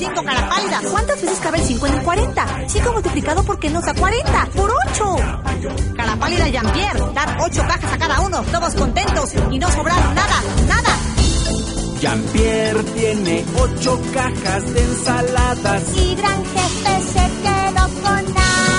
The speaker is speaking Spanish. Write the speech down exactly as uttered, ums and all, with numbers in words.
cinco, cara pálida. ¿Cuántas veces cabe el cinco en el cuarenta? cinco multiplicado por qué nos da cuarenta. ¡Por ocho! Cara pálida, Jean-Pierre. Dar ocho cajas a cada uno. Todos contentos y no sobraron nada, nada. Jean-Pierre tiene ocho cajas de ensaladas. Y gran jefe se quedó con nada.